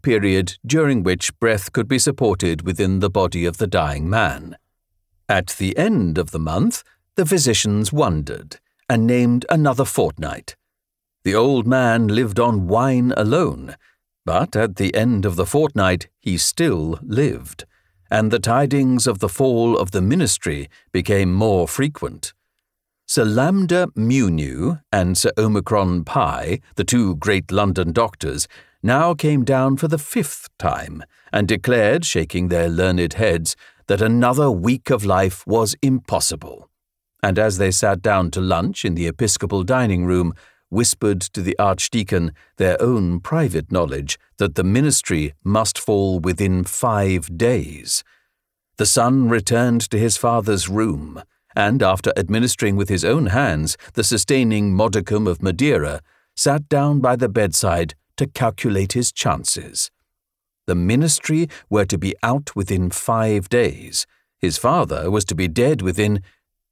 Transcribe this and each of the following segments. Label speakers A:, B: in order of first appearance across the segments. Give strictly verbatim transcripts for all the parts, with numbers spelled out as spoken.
A: period during which breath could be supported within the body of the dying man. At the end of the month, the physicians wondered and named another fortnight. The old man lived on wine alone, but at the end of the fortnight he still lived, and the tidings of the fall of the ministry became more frequent. Sir Lambda Muniu and Sir Omicron Pi, the two great London doctors, now came down for the fifth time and declared, shaking their learned heads, that another week of life was impossible. And as they sat down to lunch in the episcopal dining-room, whispered to the Archdeacon their own private knowledge that the ministry must fall within five days. The son returned to his father's room, and after administering with his own hands the sustaining modicum of Madeira, sat down by the bedside to calculate his chances. The ministry were to be out within five days. His father was to be dead within...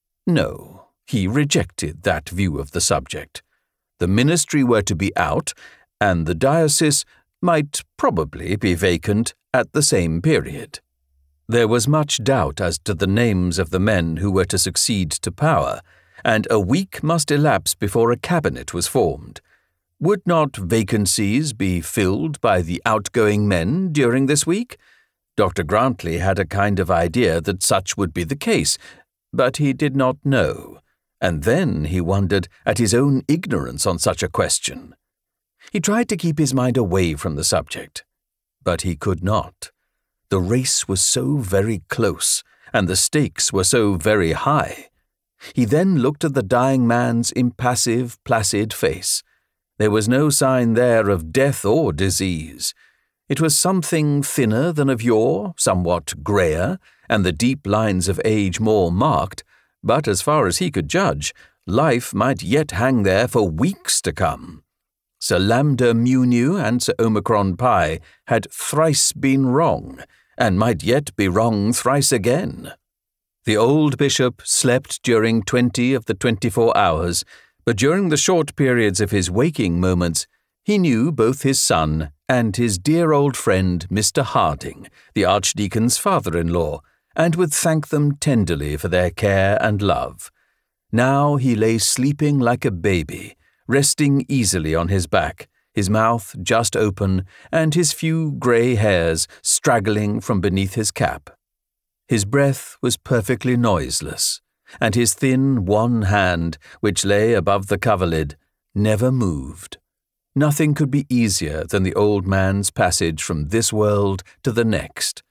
A: No, he rejected that view of the subject. The ministry were to be out, and the diocese might probably be vacant at the same period. There was much doubt as to the names of the men who were to succeed to power, and a week must elapse before a cabinet was formed. Would not vacancies be filled by the outgoing men during this week? Doctor Grantley had a kind of idea that such would be the case, but he did not know, and then he wondered at his own ignorance on such a question. He tried to keep his mind away from the subject, but he could not. The race was so very close, and the stakes were so very high. He then looked at the dying man's impassive, placid face. There was no sign there of death or disease. It was something thinner than of yore, somewhat greyer, and the deep lines of age more marked, but as far as he could judge, life might yet hang there for weeks to come. Sir Lambda Muniu and Sir Omicron Pi had thrice been wrong, and might yet be wrong thrice again. The old bishop slept during twenty of the twenty-four hours, but during the short periods of his waking moments, he knew both his son and his dear old friend Mister Harding, the Archdeacon's father-in-law, and would thank them tenderly for their care and love. Now he lay sleeping like a baby, resting easily on his back, his mouth just open, and his few grey hairs straggling from beneath his cap. His breath was perfectly noiseless, and his thin, wan hand, which lay above the coverlid, never moved. Nothing could be easier than the old man's passage from this world to the next.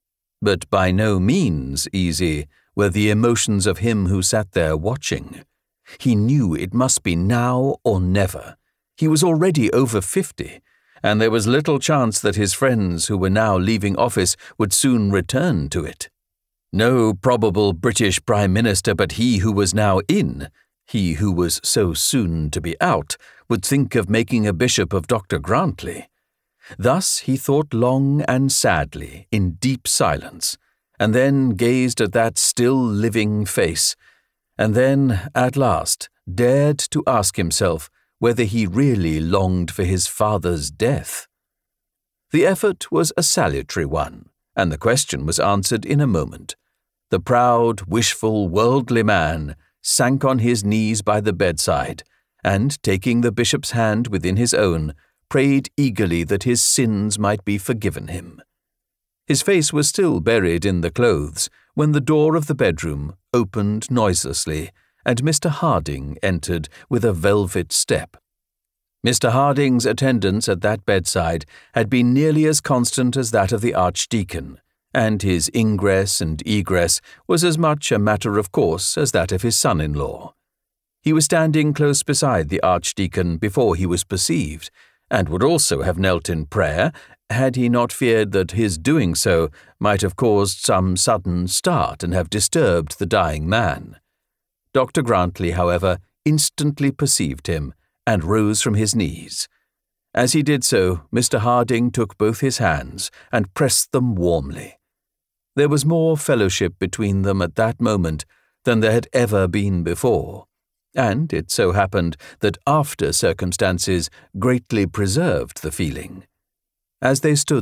A: But by no means easy were the emotions of him who sat there watching. He knew it must be now or never. He was already over fifty, and there was little chance that his friends who were now leaving office would soon return to it. No probable British Prime Minister but he who was now in, he who was so soon to be out, would think of making a bishop of Doctor Grantley. Thus he thought long and sadly, in deep silence, and then gazed at that still living face, and then, at last, dared to ask himself whether he really longed for his father's death. The effort was a salutary one, and the question was answered in a moment. The proud, wishful, worldly man sank on his knees by the bedside, and, taking the bishop's hand within his own, prayed eagerly that his sins might be forgiven him. His face was still buried in the clothes when the door of the bedroom opened noiselessly, and Mister Harding entered with a velvet step. Mister Harding's attendance at that bedside had been nearly as constant as that of the Archdeacon, and his ingress and egress was as much a matter of course as that of his son-in-law. He was standing close beside the Archdeacon before he was perceived, and would also have knelt in prayer, had he not feared that his doing so might have caused some sudden start and have disturbed the dying man. Doctor Grantley, however, instantly perceived him, and rose from his knees. As he did so, Mister Harding took both his hands and pressed them warmly. There was more fellowship between them at that moment than there had ever been before, and it so happened that after circumstances greatly preserved the feeling. As they stood